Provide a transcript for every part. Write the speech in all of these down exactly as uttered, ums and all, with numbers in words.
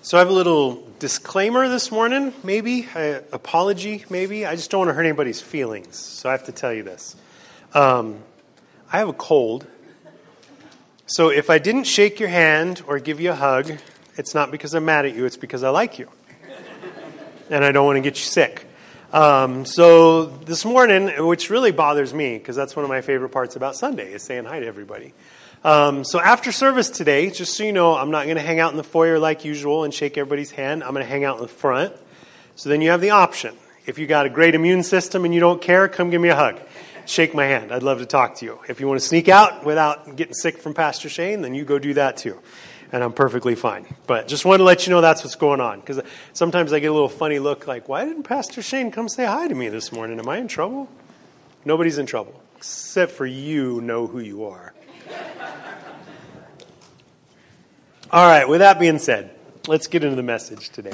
So I have a little disclaimer this morning, maybe, uh, apology, maybe. I just don't want to hurt anybody's feelings, so I have to tell you this. Um, I have a cold, so if I didn't shake your hand or give you a hug, it's not because I'm mad at you, it's because I like you. And I don't want to get you sick. Um, so this morning, which really bothers me, because that's one of my favorite parts about Sunday, is saying hi to everybody. Um, so after service today, just so you know, I'm not going to hang out in the foyer like usual and shake everybody's hand. I'm going to hang out in the front. So then you have the option. If you got a great immune system and you don't care, come give me a hug. Shake my hand. I'd love to talk to you. If you want to sneak out without getting sick from Pastor Shane, then you go do that too. And I'm perfectly fine. But just wanted to let you know that's what's going on. Because sometimes I get a little funny look like, why didn't Pastor Shane come say hi to me this morning? Am I in trouble? Nobody's in trouble. Except for you know who you are. All right, with that being said, let's get into the message today.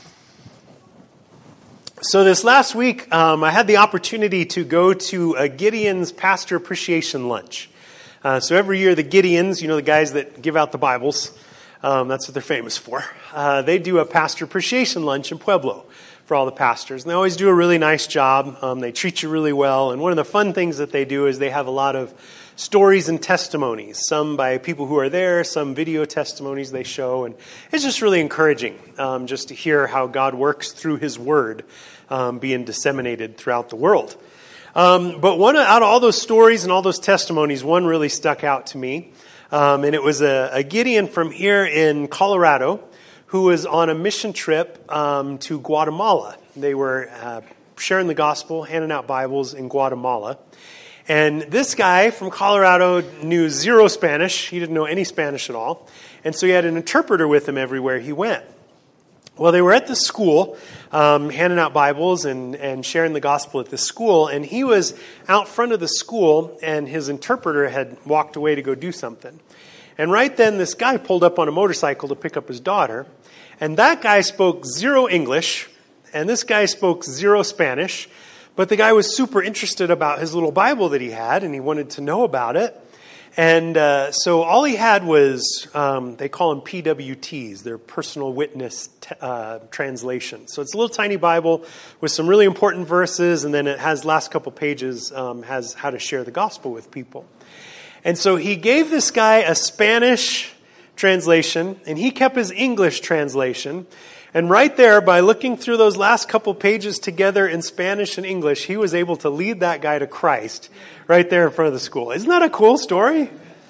So this last week, um, I had the opportunity to go to a Gideon's Pastor Appreciation Lunch. Uh, so every year, the Gideons, you know, the guys that give out the Bibles, um, that's what they're famous for. Uh, they do a Pastor Appreciation Lunch in Pueblo for all the pastors. And they always do a really nice job. Um, they treat you really well. And one of the fun things that they do is they have a lot of stories and testimonies, some by people who are there, some video testimonies they show. And it's just really encouraging um, just to hear how God works through His Word um, being disseminated throughout the world. Um, but one out of all those stories and all those testimonies, one really stuck out to me. Um, and it was a, a Gideon from here in Colorado who was on a mission trip um, to Guatemala. They were uh, sharing the gospel, handing out Bibles in Guatemala. And this guy from Colorado knew zero Spanish. He didn't know any Spanish at all. And so he had an interpreter with him everywhere he went. Well, they were at the school, um, handing out Bibles and, and sharing the gospel at the school. And he was out front of the school, and his interpreter had walked away to go do something. And right then, this guy pulled up on a motorcycle to pick up his daughter. And that guy spoke zero English, and this guy spoke zero Spanish. But the guy was super interested about his little Bible that he had, and he wanted to know about it. And uh, so all he had was, um, they call them P W Ts, their personal witness t- uh, translation. So it's a little tiny Bible with some really important verses, and then it has last couple pages, um, has how to share the gospel with people. And so he gave this guy a Spanish translation, and he kept his English translation. And right there, by looking through those last couple pages together in Spanish and English, he was able to lead that guy to Christ right there in front of the school. Isn't that a cool story?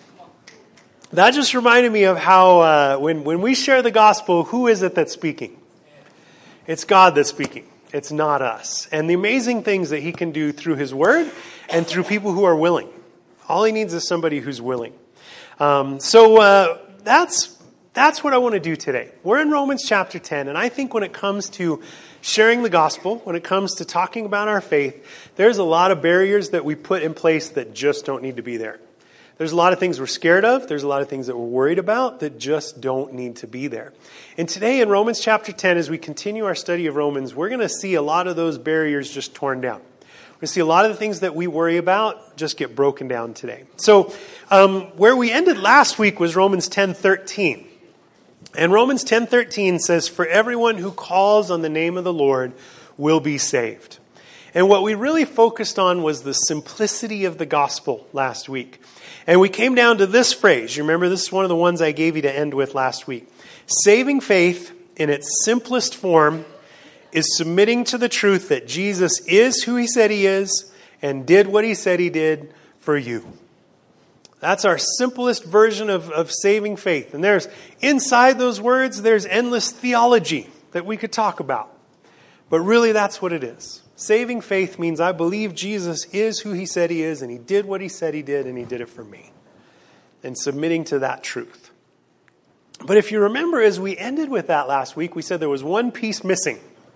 That just reminded me of how uh, when, when we share the gospel, who is it that's speaking? It's God that's speaking. It's not us. And the amazing things that He can do through His Word and through people who are willing. All He needs is somebody who's willing. Um, so uh, that's... That's what I want to do today. We're in Romans chapter ten, and I think when it comes to sharing the gospel, when it comes to talking about our faith, there's a lot of barriers that we put in place that just don't need to be there. There's a lot of things we're scared of. There's a lot of things that we're worried about that just don't need to be there. And today in Romans chapter ten, as we continue our study of Romans, we're going to see a lot of those barriers just torn down. We're going to see a lot of the things that we worry about just get broken down today. So um, where we ended last week was Romans ten thirteen. And Romans ten thirteen says, "For everyone who calls on the name of the Lord will be saved." And what we really focused on was the simplicity of the gospel last week. And we came down to this phrase. You remember, this is one of the ones I gave you to end with last week. Saving faith in its simplest form is submitting to the truth that Jesus is who He said He is and did what He said He did for you. That's our simplest version of, of saving faith. And there's, inside those words, there's endless theology that we could talk about. But really, that's what it is. Saving faith means I believe Jesus is who He said He is, and He did what He said He did, and He did it for me. And submitting to that truth. But if you remember, as we ended with that last week, we said there was one piece missing.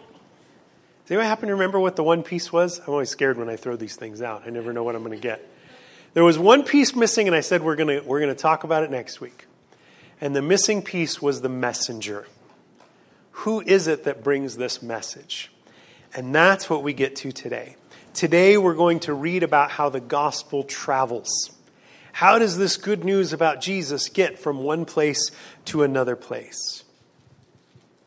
Does anyone happen to remember what the one piece was? I'm always scared when I throw these things out. I never know what I'm going to get. There was one piece missing, and I said we're going to we're going to talk about it next week. And the missing piece was the messenger. Who is it that brings this message? And that's what we get to today. Today we're going to read about how the gospel travels. How does this good news about Jesus get from one place to another place?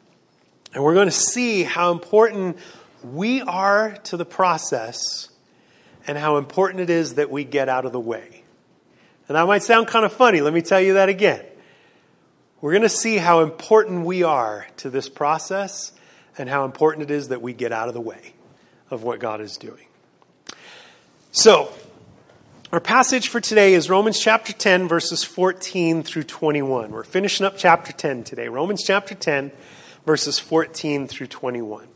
And we're going to see how important we are to the process and how important it is that we get out of the way. And that might sound kind of funny. Let me tell you that again. We're going to see how important we are to this process and how important it is that we get out of the way of what God is doing. So, our passage for today is Romans chapter ten, verses fourteen through twenty-one. We're finishing up chapter ten today. Romans chapter ten, verses fourteen through twenty-one.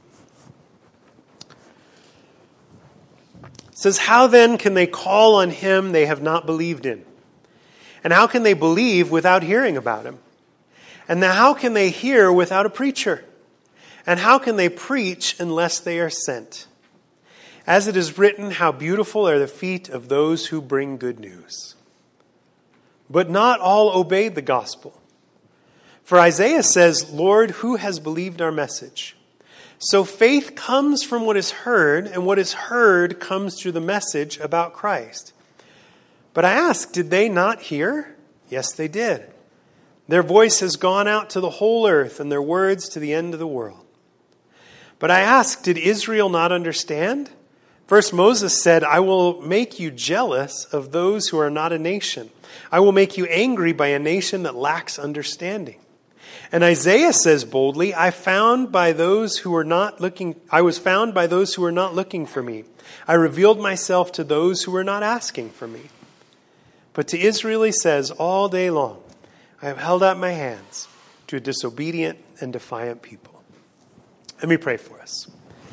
It says, "How then can they call on him they have not believed in? And how can they believe without hearing about him? And then how can they hear without a preacher? And how can they preach unless they are sent? As it is written, how beautiful are the feet of those who bring good news. But not all obeyed the gospel. For Isaiah says, 'Lord, who has believed our message?' So faith comes from what is heard, and what is heard comes through the message about Christ. But I ask, did they not hear? Yes, they did. Their voice has gone out to the whole earth, and their words to the end of the world. But I ask, did Israel not understand? First Moses said, 'I will make you jealous of those who are not a nation. I will make you angry by a nation that lacks understanding.' And Isaiah says boldly, I found by those who were not looking, I was found by those who were not looking for me. I revealed myself to those who were not asking for me. But to Israel he says, all day long, I have held out my hands to a disobedient and defiant people." Let me pray for us.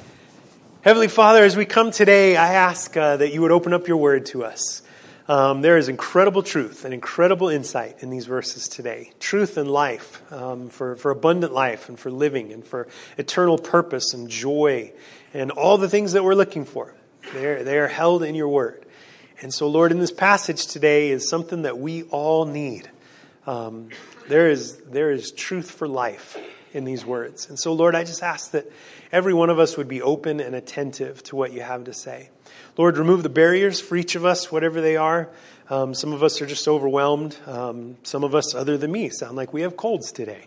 Heavenly Father, as we come today, I ask uh, that you would open up your word to us. Um, there is incredible truth and incredible insight in these verses today. Truth and life, um, for, for abundant life and for living and for eternal purpose and joy and all the things that we're looking for. They're, they are held in your word. And so, Lord, in this passage today is something that we all need. Um, there is there is truth for life in these words. And so, Lord, I just ask that every one of us would be open and attentive to what you have to say. Lord, remove the barriers for each of us, whatever they are. Um, some of us are just overwhelmed. Um, some of us, other than me, sound like we have colds today.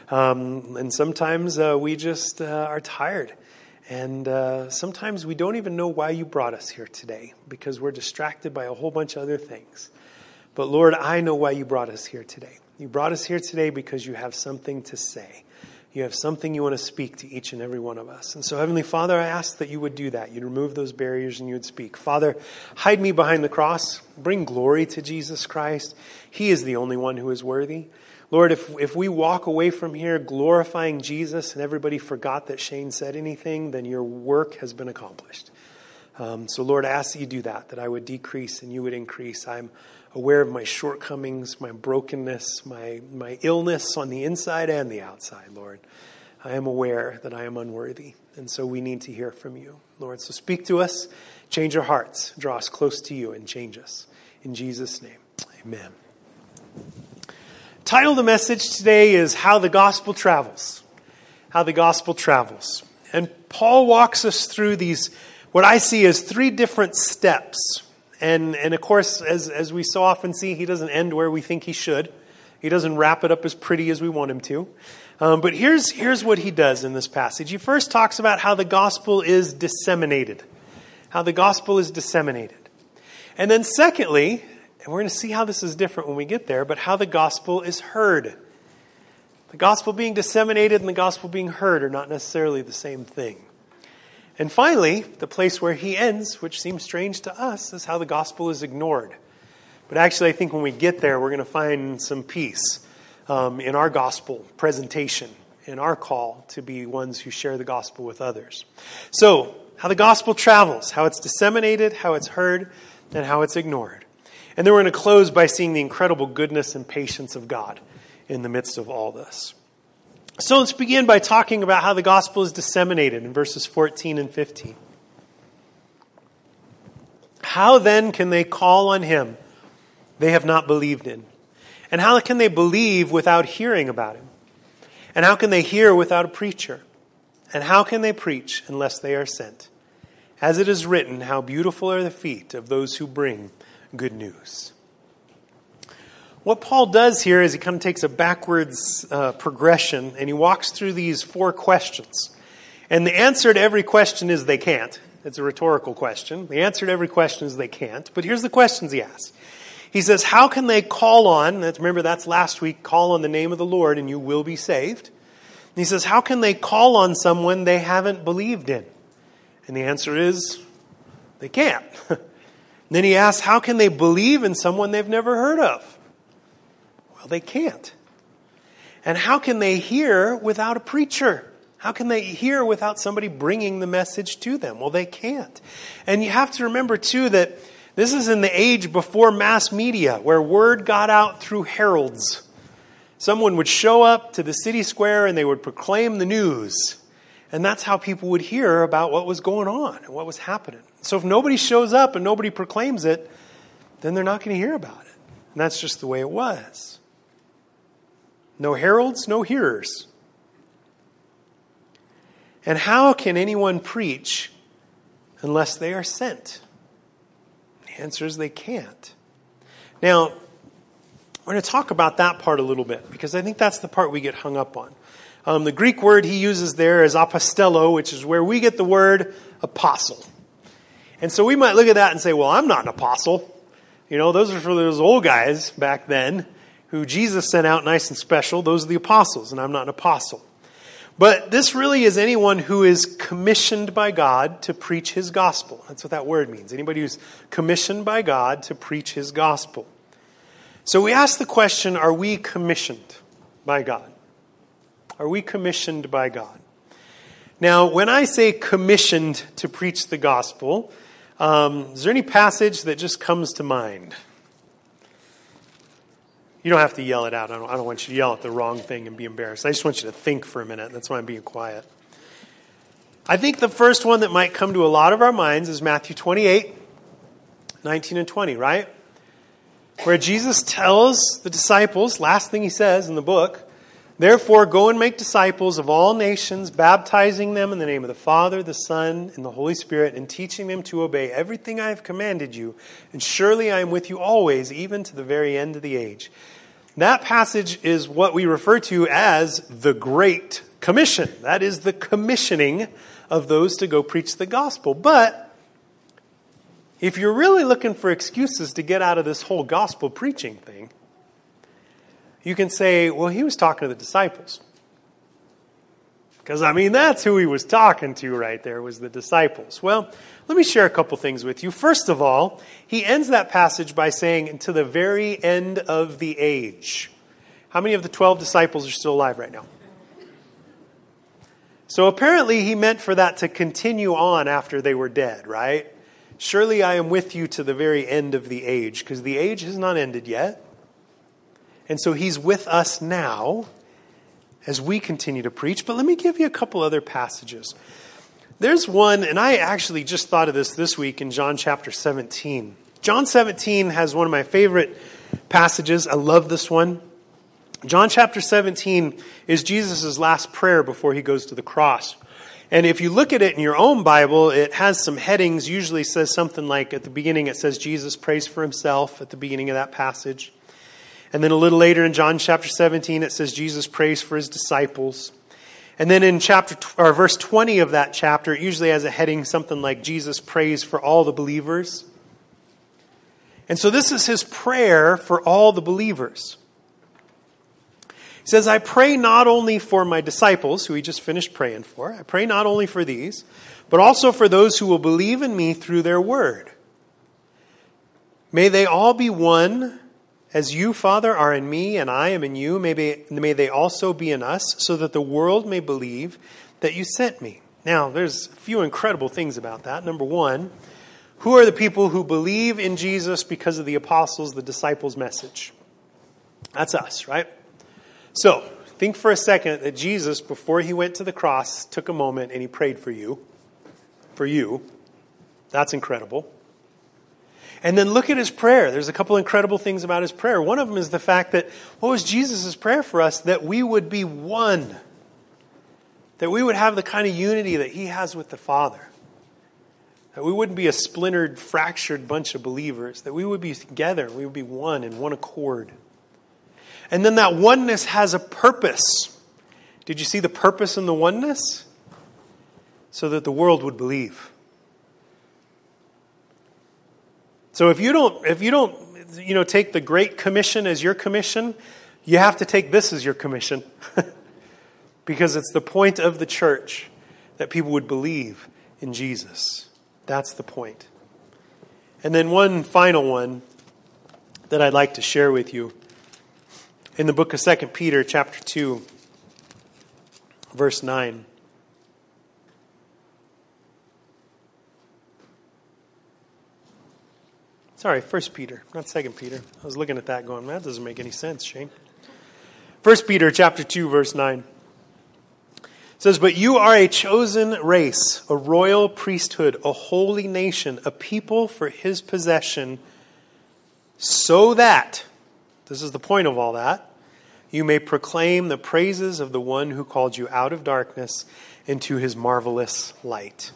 Um, and sometimes uh, we just uh, are tired. And uh, sometimes we don't even know why you brought us here today because we're distracted by a whole bunch of other things. But Lord, I know why you brought us here today. You brought us here today because you have something to say. You have something you want to speak to each and every one of us. And so, Heavenly Father, I ask that you would do that. You'd remove those barriers and you would speak. Father, hide me behind the cross. Bring glory to Jesus Christ. He is the only one who is worthy. Lord, if if we walk away from here glorifying Jesus and everybody forgot that Shane said anything, then your work has been accomplished. Um, so, Lord, I ask that you do that, that I would decrease and you would increase. I'm aware of my shortcomings, my brokenness, my, my illness on the inside and the outside, Lord. I am aware that I am unworthy, and so we need to hear from you, Lord. So speak to us, change our hearts, draw us close to you, and change us. In Jesus' name, amen. Title of the message today is How the Gospel Travels. How the Gospel Travels. And Paul walks us through these, what I see as three different steps. And, and of course, as, as we so often see, he doesn't end where we think he should. He doesn't wrap it up as pretty as we want him to. Um, but here's, here's what he does in this passage. He first talks about how the gospel is disseminated. How the gospel is disseminated. And then secondly, and we're going to see how this is different when we get there, but how the gospel is heard. The gospel being disseminated and the gospel being heard are not necessarily the same thing. And finally, the place where he ends, which seems strange to us, is how the gospel is ignored. But actually, I think when we get there, we're going to find some peace um, in our gospel presentation, in our call to be ones who share the gospel with others. So, how the gospel travels, how it's disseminated, how it's heard, and how it's ignored. And then we're going to close by seeing the incredible goodness and patience of God in the midst of all this. So let's begin by talking about how the gospel is disseminated in verses fourteen and fifteen. How then can they call on him they have not believed in? And how can they believe without hearing about him? And how can they hear without a preacher? And how can they preach unless they are sent? As it is written, how beautiful are the feet of those who bring good news. what Paul does here is he kind of takes a backwards uh, progression, and he walks through these four questions. And the answer to every question is they can't. It's a rhetorical question. The answer to every question is they can't. But here's the questions he asks. He says, how can they call on, that's, remember that's last week, call on the name of the Lord and you will be saved. And he says, how can they call on someone they haven't believed in? And the answer is, they can't. Then he asks, how can they believe in someone they've never heard of? Well, they can't. And how can they hear without a preacher? How can they hear without somebody bringing the message to them? Well, they can't. And you have to remember, too, that this is in the age before mass media, where word got out through heralds. Someone would show up to the city square and they would proclaim the news. And that's how people would hear about what was going on and what was happening. So if nobody shows up and nobody proclaims it, then they're not going to hear about it. And that's just the way it was. No heralds, no hearers. And how can anyone preach unless they are sent? The answer is they can't. Now, we're going to talk about that part a little bit, because I think that's the part we get hung up on. Um, the Greek word he uses there is apostello, which is where we get the word apostle. And so we might look at that and say, well, I'm not an apostle. You know, those are for those old guys back then who Jesus sent out nice and special. Those are the apostles, and I'm not an apostle. But this really is anyone who is commissioned by God to preach his gospel. That's what that word means. Anybody who's commissioned by God to preach his gospel. So we ask the question, are we commissioned by God? Are we commissioned by God? Now, when I say commissioned to preach the gospel, um, is there any passage that just comes to mind? You don't have to yell it out. I don't, I don't want you to yell at the wrong thing and be embarrassed. I just want you to think for a minute. That's why I'm being quiet. I think the first one that might come to a lot of our minds is Matthew twenty-eight, nineteen and twenty, right? Where Jesus tells the disciples, last thing he says in the book, therefore go and make disciples of all nations, baptizing them in the name of the Father, the Son, and the Holy Spirit, and teaching them to obey everything I have commanded you. And surely I am with you always, even to the very end of the age. That passage is what we refer to as the Great Commission. That is the commissioning of those to go preach the gospel. But if you're really looking for excuses to get out of this whole gospel preaching thing, you can say, well, he was talking to the disciples. Because, I mean, that's who he was talking to right there, was the disciples. Well, let me share a couple things with you. First of all, he ends that passage by saying, to the very end of the age. How many of the twelve disciples are still alive right now? So apparently he meant for that to continue on after they were dead, right? Surely I am with you to the very end of the age, because the age has not ended yet. And so he's with us now as we continue to preach. But let me give you a couple other passages. There's one, and I actually just thought of this this week in John chapter seventeen. John seventeen has one of my favorite passages. I love this one. John chapter seventeen is Jesus' last prayer before he goes to the cross. And if you look at it in your own Bible, it has some headings. Usually says something like, at the beginning it says Jesus prays for himself at the beginning of that passage. And then a little later in John chapter seventeen, it says Jesus prays for his disciples. And then in chapter or verse twenty of that chapter, it usually has a heading something like Jesus prays for all the believers. And so this is his prayer for all the believers. He says, I pray not only for my disciples, who he just finished praying for. I pray not only for these, but also for those who will believe in me through their word. May they all be one, as you, Father, are in me and I am in you. May they, may they also be in us, so that the world may believe that you sent me. Now, there's a few incredible things about that. Number one, who are the people who believe in Jesus because of the apostles, the disciples' message? That's us, right? So, think for a second that Jesus, before he went to the cross, took a moment and he prayed for you. For you. That's incredible. And then look at his prayer. There's a couple incredible things about his prayer. One of them is the fact that, what was Jesus' prayer for us? That we would be one. That we would have the kind of unity that he has with the Father. That we wouldn't be a splintered, fractured bunch of believers. That we would be together. We would be one in one accord. And then that oneness has a purpose. Did you see the purpose in the oneness? So that the world would believe. So if you don't, if you don't, you know, take the Great Commission as your commission, you have to take this as your commission. Because it's the point of the church that people would believe in Jesus. That's the point. And then one final one that I'd like to share with you. In the book of Second Peter, chapter two, verse nine. Sorry, First Peter, not Second Peter. I was looking at that going, that doesn't make any sense, Shane. First Peter, chapter two, verse nine. It says, but you are a chosen race, a royal priesthood, a holy nation, a people for his possession, so that, this is the point of all that, you may proclaim the praises of the one who called you out of darkness into his marvelous light.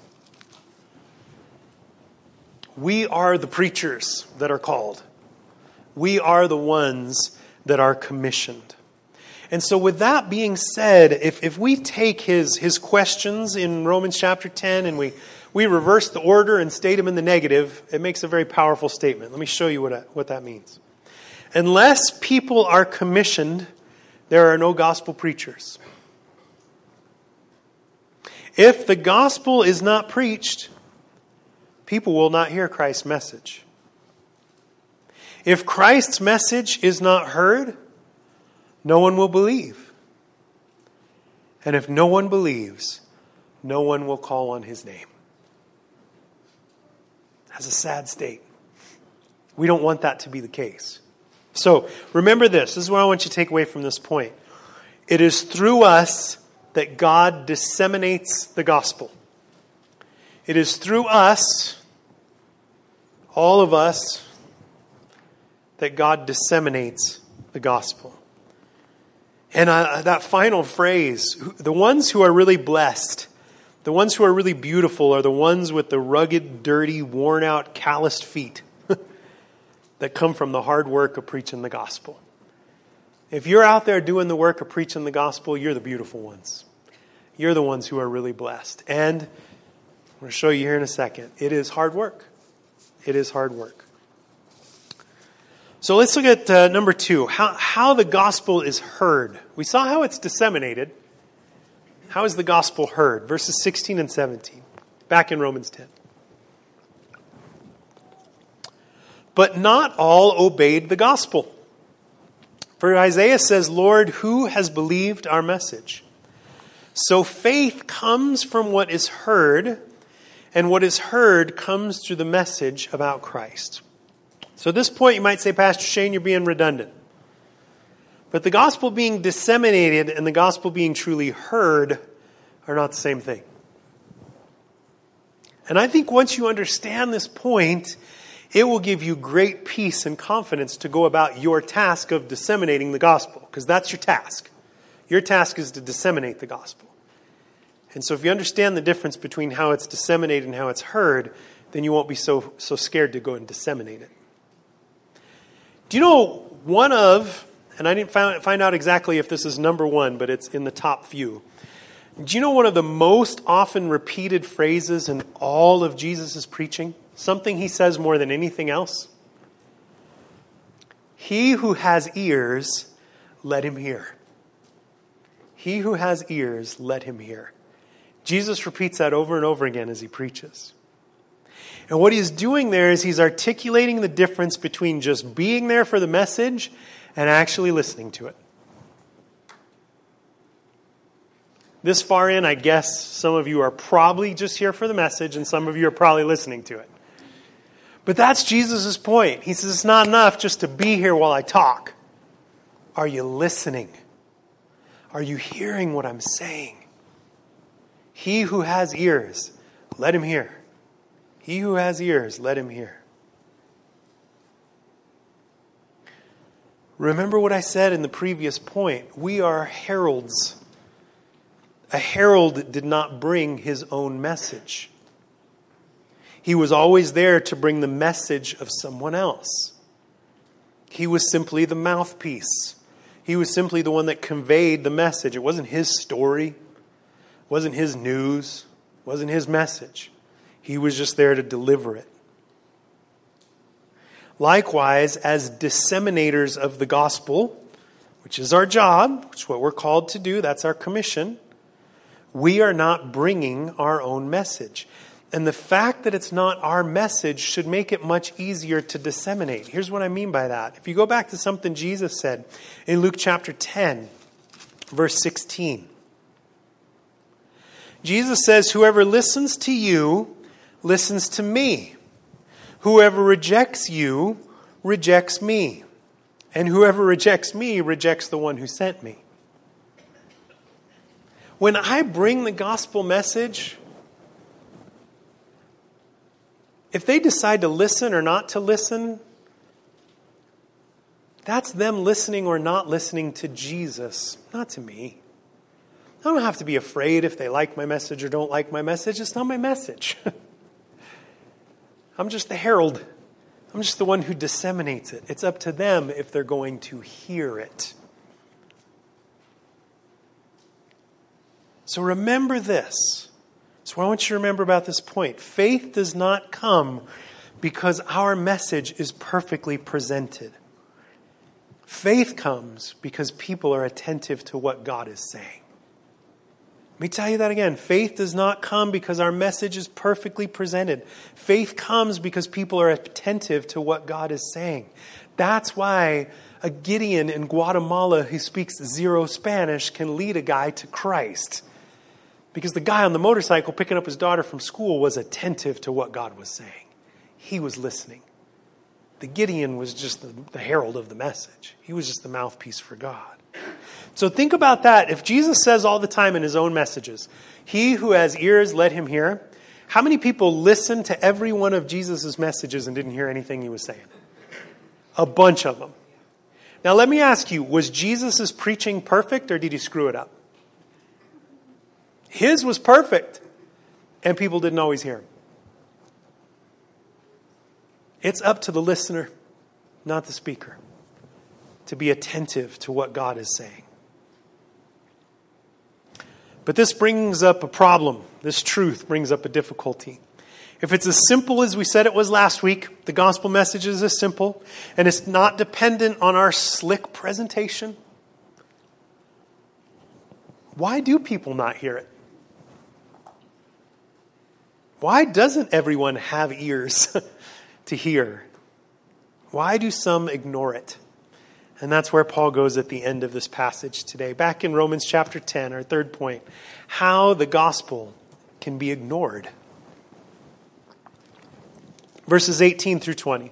We are the preachers that are called. We are the ones that are commissioned. And so with that being said, if, if we take his, his questions in Romans chapter ten and we, we reverse the order and state them in the negative, it makes a very powerful statement. Let me show you what, I, what that means. Unless people are commissioned, there are no gospel preachers. If the gospel is not preached, people will not hear Christ's message. If Christ's message is not heard, no one will believe. And if no one believes, no one will call on his name. That's a sad state. We don't want that to be the case. So remember this. This is what I want you to take away from this point. It is through us that God disseminates the gospel. It is through us, all of us, that God disseminates the gospel. And uh, that final phrase, the ones who are really blessed, the ones who are really beautiful are the ones with the rugged, dirty, worn out, calloused feet that come from the hard work of preaching the gospel. If you're out there doing the work of preaching the gospel, you're the beautiful ones. You're the ones who are really blessed. And I'm going to show you here in a second. It is hard work. It is hard work. So let's look at uh, number two, how, how the gospel is heard. We saw how it's disseminated. How is the gospel heard? Verses sixteen and seventeen, back in Romans ten. But not all obeyed the gospel. For Isaiah says, Lord, who has believed our message? So faith comes from what is heard, and what is heard comes through the message about Christ. So at this point, you might say, Pastor Shane, you're being redundant. But the gospel being disseminated and the gospel being truly heard are not the same thing. And I think once you understand this point, it will give you great peace and confidence to go about your task of disseminating the gospel, because that's your task. Your task is to disseminate the gospel. And so if you understand the difference between how it's disseminated and how it's heard, then you won't be so, so scared to go and disseminate it. Do you know one of, and I didn't find, find out exactly if this is number one, but it's in the top few. Do you know one of the most often repeated phrases in all of Jesus' preaching? Something he says more than anything else? He who has ears, let him hear. He who has ears, let him hear. Jesus repeats that over and over again as he preaches. And what he's doing there is he's articulating the difference between just being there for the message and actually listening to it. This far in, I guess some of you are probably just here for the message and some of you are probably listening to it. But that's Jesus' point. He says it's not enough just to be here while I talk. Are you listening? Are you hearing what I'm saying? He who has ears, let him hear. He who has ears, let him hear. Remember what I said in the previous point. We are heralds. A herald did not bring his own message. He was always there to bring the message of someone else. He was simply the mouthpiece. He was simply the one that conveyed the message. It wasn't his story. It wasn't his news. It wasn't his message. He was just there to deliver it. Likewise, as disseminators of the gospel, which is our job, which is what we're called to do, that's our commission, we are not bringing our own message. And the fact that it's not our message should make it much easier to disseminate. Here's what I mean by that. If you go back to something Jesus said in Luke chapter ten, verse sixteen. Jesus says, whoever listens to you, listens to me. Whoever rejects you, rejects me. And whoever rejects me, rejects the one who sent me. When I bring the gospel message, if they decide to listen or not to listen, that's them listening or not listening to Jesus, not to me. I don't have to be afraid if they like my message or don't like my message. It's not my message. I'm just the herald. I'm just the one who disseminates it. It's up to them if they're going to hear it. So remember this. So I want you to remember about this point. Faith does not come because our message is perfectly presented. Faith comes because people are attentive to what God is saying. Let me tell you that again. Faith does not come because our message is perfectly presented. Faith comes because people are attentive to what God is saying. That's why a Gideon in Guatemala who speaks zero Spanish can lead a guy to Christ. Because the guy on the motorcycle picking up his daughter from school was attentive to what God was saying. He was listening. The Gideon was just the, the herald of the message. He was just the mouthpiece for God. So think about that. If Jesus says all the time in his own messages, he who has ears, let him hear. How many people listened to every one of Jesus' messages and didn't hear anything he was saying? A bunch of them. Now let me ask you, was Jesus' preaching perfect or did he screw it up? His was perfect, and people didn't always hear him. It's up to the listener, not the speaker, to be attentive to what God is saying. But this brings up a problem. This truth brings up a difficulty. If it's as simple as we said it was last week, the gospel message is as simple, and it's not dependent on our slick presentation, why do people not hear it? Why doesn't everyone have ears to hear? Why do some ignore it? And that's where Paul goes at the end of this passage today. Back in Romans chapter ten, our third point, how the gospel can be ignored. Verses eighteen through twenty.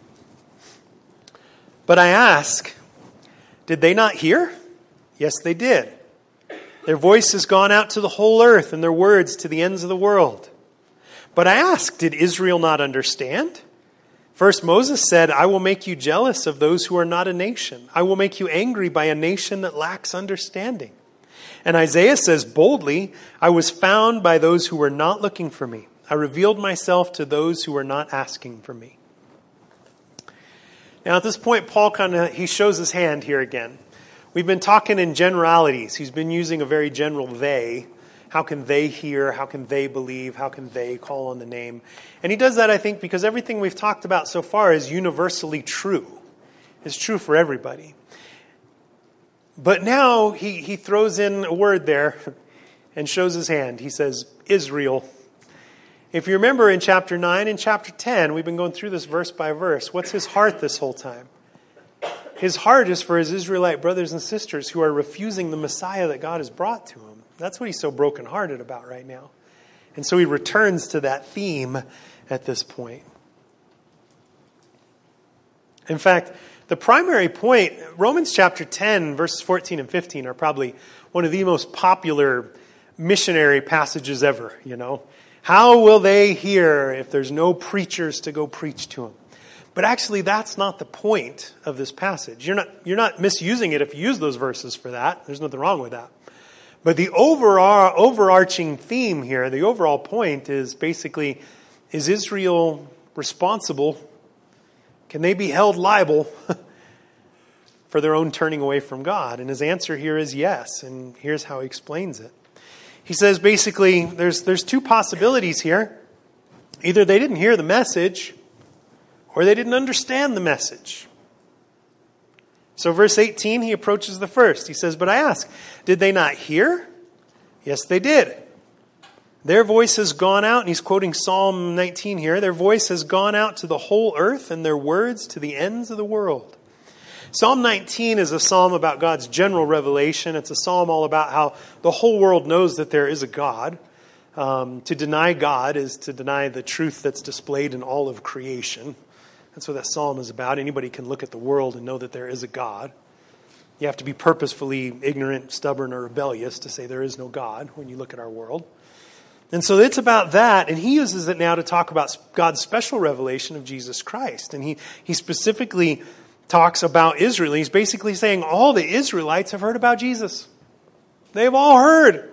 But I ask, did they not hear? Yes, they did. Their voice has gone out to the whole earth and their words to the ends of the world. But I ask, did Israel not understand? First, Moses said, I will make you jealous of those who are not a nation. I will make you angry by a nation that lacks understanding. And Isaiah says boldly, I was found by those who were not looking for me. I revealed myself to those who were not asking for me. Now at this point, Paul kind of, he shows his hand here again. We've been talking in generalities. He's been using a very general they. How can they hear? How can they believe? How can they call on the name? And he does that, I think, because everything we've talked about so far is universally true. It's true for everybody. But now he, he throws in a word there and shows his hand. He says, Israel. If you remember in chapter nine and chapter ten, we've been going through this verse by verse. What's his heart this whole time? His heart is for his Israelite brothers and sisters who are refusing the Messiah that God has brought to him. That's what he's so brokenhearted about right now. And so he returns to that theme at this point. In fact, the primary point, Romans chapter ten, verses fourteen and fifteen are probably one of the most popular missionary passages ever, you know. How will they hear if there's no preachers to go preach to them? But actually, that's not the point of this passage. You're not, you're not misusing it if you use those verses for that. There's nothing wrong with that. But the overall, overarching theme here, the overall point is basically, is Israel responsible? Can they be held liable for their own turning away from God? And his answer here is yes, and here's how he explains it. He says basically there's there's two possibilities here. Either they didn't hear the message, or they didn't understand the message. So verse eighteen, he approaches the first. He says, but I ask, did they not hear? Yes, they did. Their voice has gone out, and he's quoting Psalm nineteen here, their voice has gone out to the whole earth, and their words to the ends of the world. Psalm nineteen is a psalm about God's general revelation. It's a psalm all about how the whole world knows that there is a God. Um, to deny God is to deny the truth that's displayed in all of creation. That's what that psalm is about. Anybody can look at the world and know that there is a God. You have to be purposefully ignorant, stubborn, or rebellious to say there is no God when you look at our world. And so it's about that, and he uses it now to talk about God's special revelation of Jesus Christ. And he, he specifically talks about Israel. He's basically saying all the Israelites have heard about Jesus. They've all heard.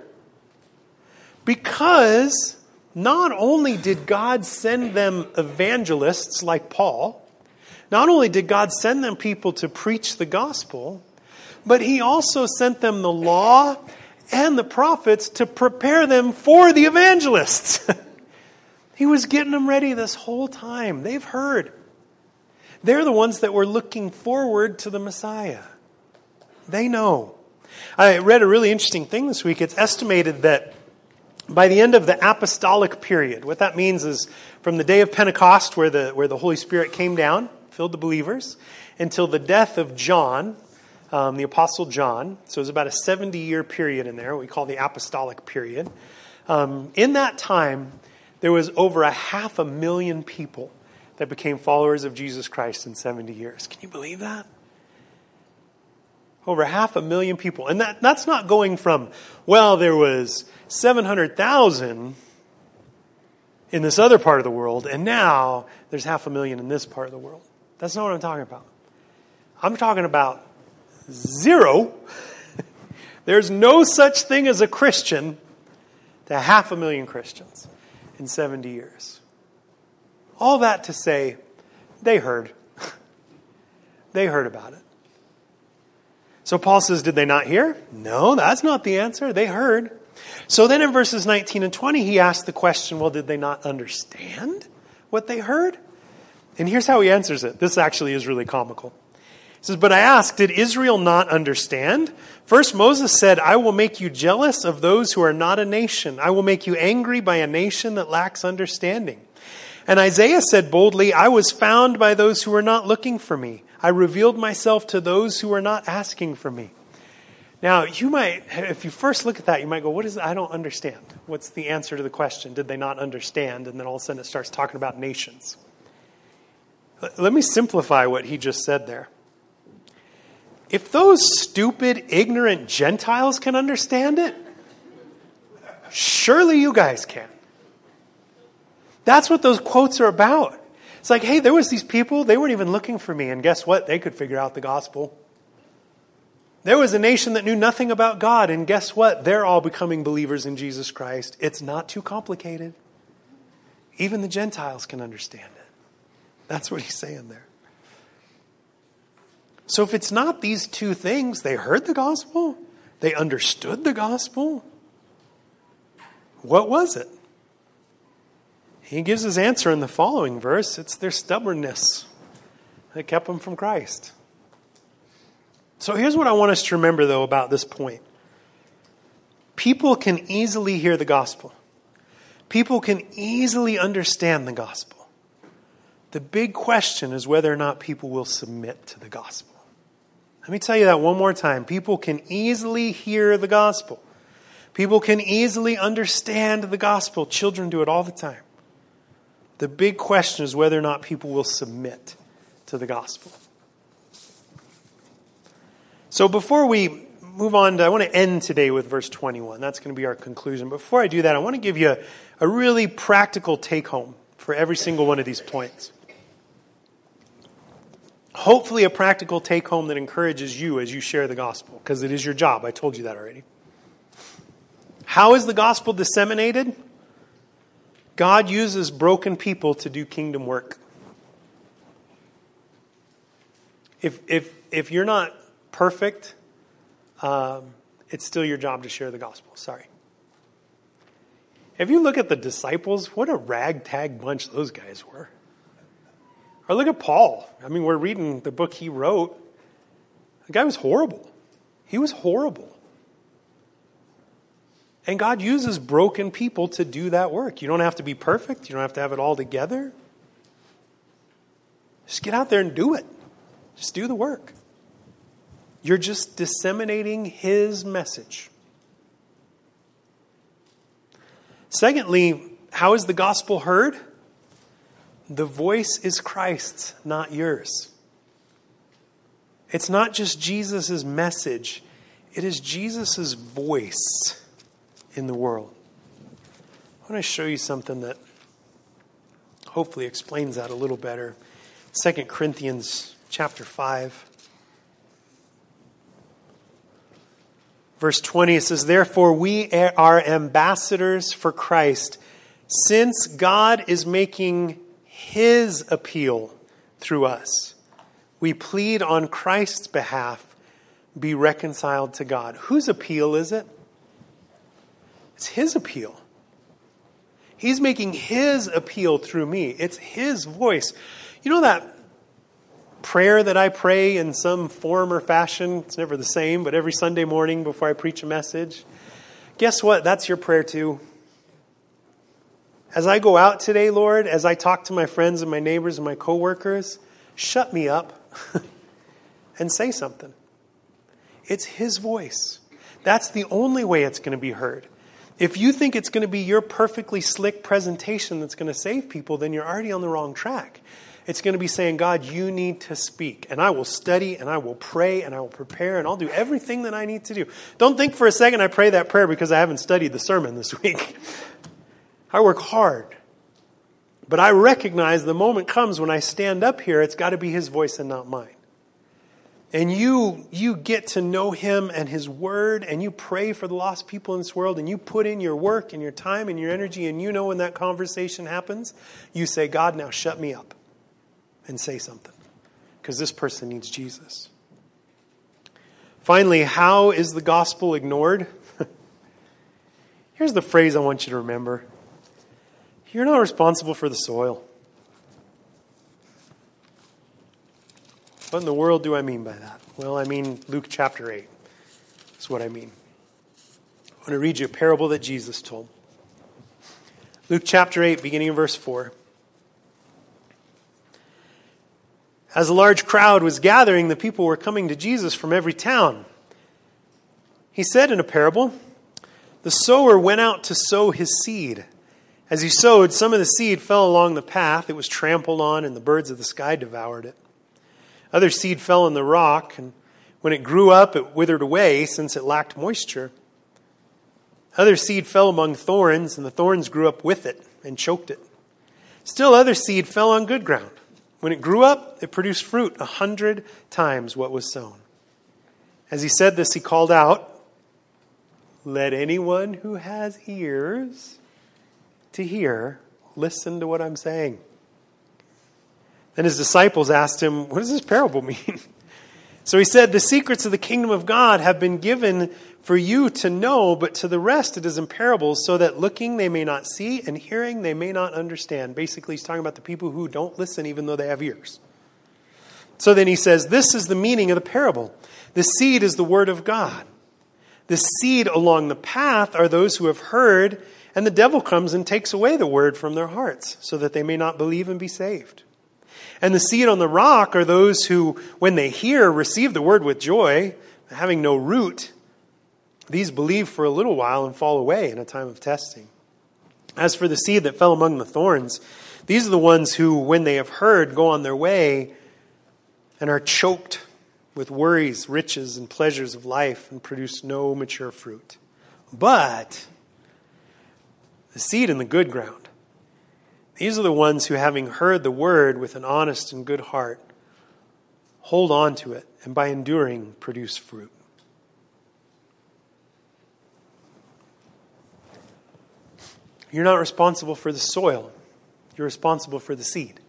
Because not only did God send them evangelists like Paul, not only did God send them people to preach the gospel, but he also sent them the law and the prophets to prepare them for the evangelists. He was getting them ready this whole time. They've heard. They're the ones that were looking forward to the Messiah. They know. I read a really interesting thing this week. It's estimated that by the end of the apostolic period, what that means is from the day of Pentecost, where the where the Holy Spirit came down, filled the believers, until the death of John, um, the Apostle John. So it was about a seventy-year period in there, what we call the apostolic period. Um, in that time, there was over a half a million people that became followers of Jesus Christ in seventy years. Can you believe that? Over half a million people. And that, that's not going from, well, there was seven hundred thousand in this other part of the world, and now there's half a million in this part of the world. That's not what I'm talking about. I'm talking about zero. There's no such thing as a Christian to half a million Christians in seventy years. All that to say, they heard. They heard about it. So Paul says, did they not hear? No, that's not the answer. They heard. So then in verses nineteen and twenty, he asked the question, well, did they not understand what they heard? And here's how he answers it. This actually is really comical. He says, but I ask, did Israel not understand? First Moses said, I will make you jealous of those who are not a nation. I will make you angry by a nation that lacks understanding. And Isaiah said boldly, I was found by those who were not looking for me. I revealed myself to those who were not asking for me. Now, you might, if you first look at that, you might go, what is it? I don't understand. What's the answer to the question? Did they not understand? And then all of a sudden it starts talking about nations. Let me simplify what he just said there. If those stupid, ignorant Gentiles can understand it, surely you guys can. That's what those quotes are about. It's like, hey, there was these people, they weren't even looking for me, and guess what? They could figure out the gospel. There was a nation that knew nothing about God, and guess what? They're all becoming believers in Jesus Christ. It's not too complicated. Even the Gentiles can understand it. That's what he's saying there. So if it's not these two things, they heard the gospel, they understood the gospel, what was it? He gives his answer in the following verse. It's their stubbornness that kept them from Christ. So here's what I want us to remember, though, about this point. People can easily hear the gospel. People can easily understand the gospel. The big question is whether or not people will submit to the gospel. Let me tell you that one more time. People can easily hear the gospel. People can easily understand the gospel. Children do it all the time. The big question is whether or not people will submit to the gospel. So before we move on, to, I want to end today with verse twenty-one. That's going to be our conclusion. But before I do that, I want to give you a, a really practical take-home for every single one of these points. Hopefully a practical take-home that encourages you as you share the gospel, because it is your job. I told you that already. How is the gospel disseminated? God uses broken people to do kingdom work. If if if you're not perfect, um, it's still your job to share the gospel. Sorry. If you look at the disciples, what a ragtag bunch those guys were. Or look at Paul. I mean, we're reading the book he wrote. The guy was horrible. He was horrible. And God uses broken people to do that work. You don't have to be perfect. You don't have to have it all together. Just get out there and do it. Just do the work. You're just disseminating his message. Secondly, how is the gospel heard? The voice is Christ's, not yours. It's not just Jesus' message. It is Jesus' voice in the world. I want to show you something that hopefully explains that a little better. Second Corinthians chapter five. Verse twenty, it says, "Therefore we are ambassadors for Christ, since God is making his appeal through us. We plead on Christ's behalf, be reconciled to God." Whose appeal is it? It's his appeal. He's making his appeal through me. It's his voice. You know that prayer that I pray in some form or fashion? It's never the same, but every Sunday morning before I preach a message. Guess what? That's your prayer too. As I go out today, Lord, as I talk to my friends and my neighbors and my coworkers, shut me up and say something. It's his voice. That's the only way it's going to be heard. If you think it's going to be your perfectly slick presentation that's going to save people, then you're already on the wrong track. It's going to be saying, God, you need to speak. And I will study and I will pray and I will prepare and I'll do everything that I need to do. Don't think for a second I pray that prayer because I haven't studied the sermon this week. I work hard. But I recognize the moment comes when I stand up here, it's got to be his voice and not mine. And you you get to know him and his word, and you pray for the lost people in this world, and you put in your work and your time and your energy, and you know when that conversation happens, you say, God, now shut me up and say something, because this person needs Jesus. Finally, how is the gospel ignored? Here's the phrase I want you to remember. You're not responsible for the soil. What in the world do I mean by that? Well, I mean Luke chapter eight. That's what I mean. I want to read you a parable that Jesus told. Luke chapter eight, beginning in verse four. As a large crowd was gathering, the people were coming to Jesus from every town. He said in a parable, "The sower went out to sow his seed. As he sowed, some of the seed fell along the path. It was trampled on, and the birds of the sky devoured it. Other seed fell on the rock, and when it grew up, it withered away, since it lacked moisture. Other seed fell among thorns, and the thorns grew up with it and choked it. Still other seed fell on good ground. When it grew up, it produced fruit a hundred times what was sown." As he said this, he called out, "Let anyone who has ears to hear listen to what I'm saying." Then his disciples asked him, "What does this parable mean?" So he said, "The secrets of the kingdom of God have been given for you to know, but to the rest it is in parables, so that looking they may not see, and hearing they may not understand." Basically, he's talking about the people who don't listen even though they have ears. So then he says, "This is the meaning of the parable. The seed is the word of God. The seed along the path are those who have heard, and the devil comes and takes away the word from their hearts, so that they may not believe and be saved. And the seed on the rock are those who, when they hear, receive the word with joy, having no root. These believe for a little while and fall away in a time of testing. As for the seed that fell among the thorns, these are the ones who, when they have heard, go on their way and are choked with worries, riches, and pleasures of life, and produce no mature fruit. But the seed in the good ground, these are the ones who, having heard the word with an honest and good heart, hold on to it, and by enduring, produce fruit." You're not responsible for the soil. You're responsible for the seed.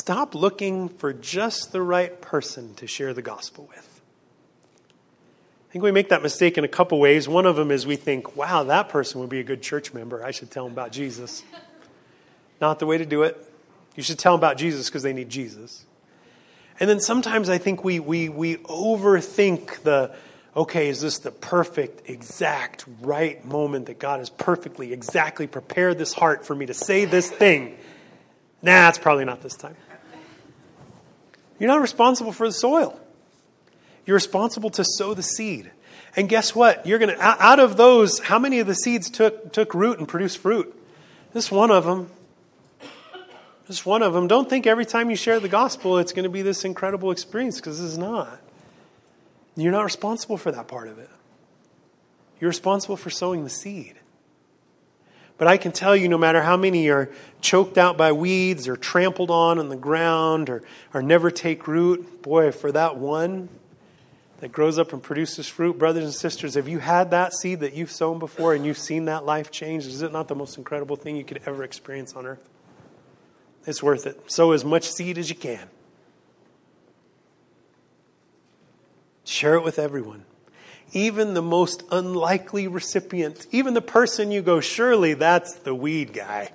stop looking for just the right person to share the gospel with. I think we make that mistake in a couple ways. One of them is we think, wow, that person would be a good church member. I should tell them about Jesus. Not the way to do it. You should tell them about Jesus because they need Jesus. And then sometimes I think we we we overthink the, okay, is this the perfect, exact, right moment that God has perfectly, exactly prepared this heart for me to say this thing? Nah, it's probably not this time. You're not responsible for the soil. You're responsible to sow the seed. And guess what? You're going to, out of those, how many of the seeds took took root and produced fruit? This one of them. Just one of them. Don't think every time you share the gospel it's going to be this incredible experience, because it's not. You're not responsible for that part of it. You're responsible for sowing the seed. But I can tell you, no matter how many are choked out by weeds or trampled on on the ground or, or never take root, boy, for that one that grows up and produces fruit, brothers and sisters, have you had that seed that you've sown before and you've seen that life change? Is it not the most incredible thing you could ever experience on earth? It's worth it. Sow as much seed as you can. Share it with everyone. Even the most unlikely recipient. Even the person you go, surely that's the weed guy.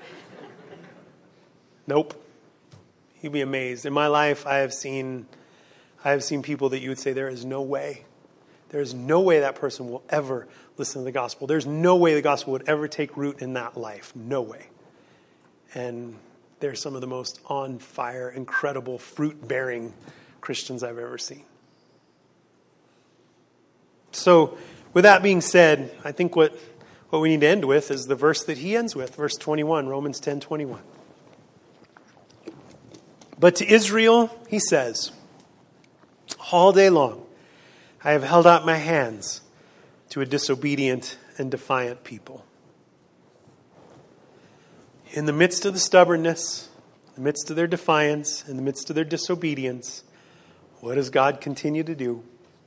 Nope. You'd be amazed. In my life, I have seen, I have seen people that you would say, there is no way. There is no way that person will ever listen to the gospel. There's no way the gospel would ever take root in that life. No way. And they're some of the most on fire, incredible, fruit-bearing Christians I've ever seen. So, with that being said, I think what, what we need to end with is the verse that he ends with, verse twenty-one, Romans ten twenty-one. But to Israel, he says, all day long, I have held out my hands to a disobedient and defiant people. In the midst of the stubbornness, in the midst of their defiance, in the midst of their disobedience, what does God continue to do?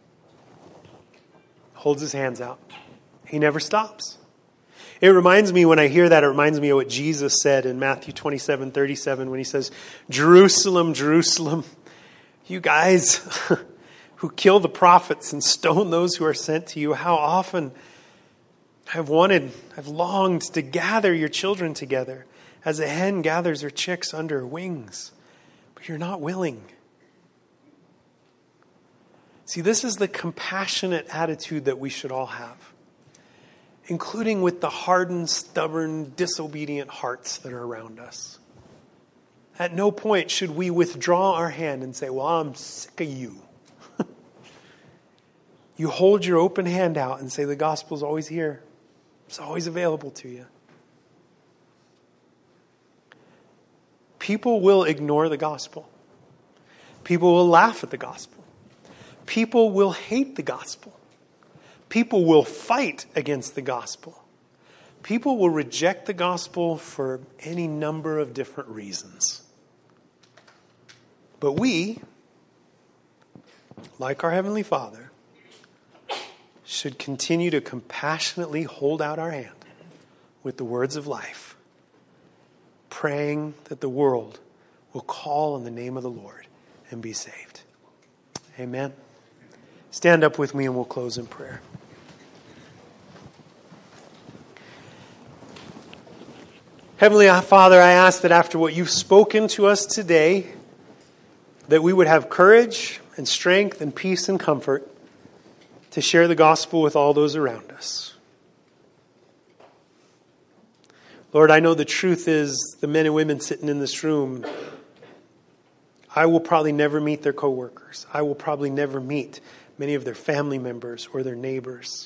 Holds his hands out. He never stops. It reminds me, when I hear that, it reminds me of what Jesus said in Matthew twenty-seven thirty-seven when he says, Jerusalem, Jerusalem, you guys who kill the prophets and stone those who are sent to you, how often I've wanted, I've longed to gather your children together as a hen gathers her chicks under her wings, but you're not willing. See, this is the compassionate attitude that we should all have, including with the hardened, stubborn, disobedient hearts that are around us. At no point should we withdraw our hand and say, well, I'm sick of you. You hold your open hand out and say, the gospel's always here. It's always available to you. People will ignore the gospel. People will laugh at the gospel. People will hate the gospel. People will fight against the gospel. People will reject the gospel for any number of different reasons. But we, like our Heavenly Father, should continue to compassionately hold out our hand with the words of life, praying that the world will call on the name of the Lord and be saved. Amen. Stand up with me and we'll close in prayer. Heavenly Father, I ask that after what you've spoken to us today, that we would have courage and strength and peace and comfort to share the gospel with all those around us. Lord, I know the truth is the men and women sitting in this room, I will probably never meet their coworkers. I will probably never meet many of their family members or their neighbors.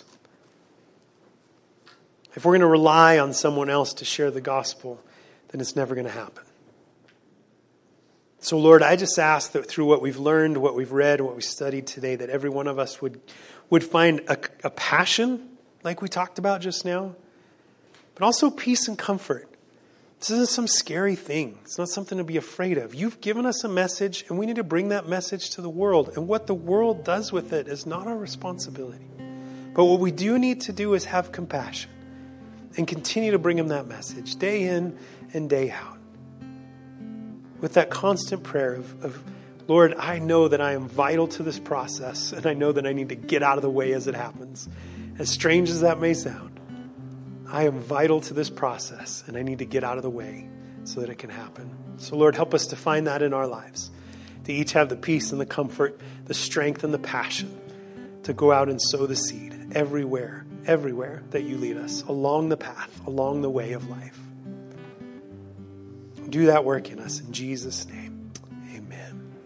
If we're going to rely on someone else to share the gospel, then it's never going to happen. So Lord, I just ask that through what we've learned, what we've read, what we studied today, that every one of us would, would find a, a passion, like we talked about just now, but also peace and comfort. This isn't some scary thing. It's not something to be afraid of. You've given us a message, and we need to bring that message to the world. And what the world does with it is not our responsibility. But what we do need to do is have compassion and continue to bring them that message day in and day out. with that constant prayer of, of, Lord, I know that I am vital to this process, and I know that I need to get out of the way as it happens. As strange as that may sound, I am vital to this process, and I need to get out of the way so that it can happen. So Lord, help us to find that in our lives, to each have the peace and the comfort, the strength and the passion to go out and sow the seed everywhere, everywhere that you lead us, along the path, along the way of life. Do that work in us in Jesus' name.